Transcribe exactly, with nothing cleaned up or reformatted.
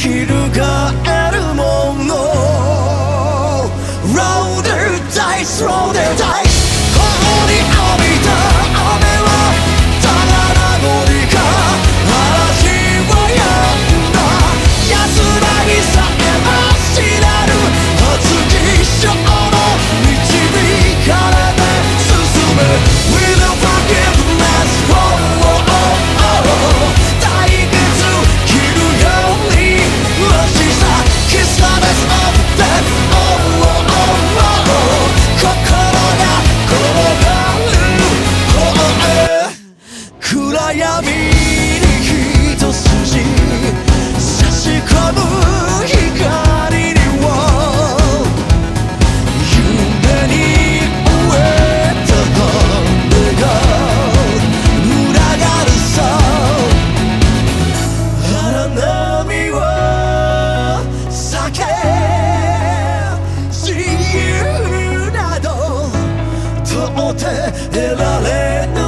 翻るもの Roll their dice, roll their dice 頬に浴びた雨はただ名残か嵐は止んだ安らぎさえも知らぬ熱き衝の導かれて進め With a forgiveness, oh, oh, oh, oh 退屈切るようにらしさ Kiss the best of death, oh, oh, oh, oh 心が転がる方へ暗闇に一筋差し込む光を夢に終えた羽が群がるさ荒波は避け自由など到底得られない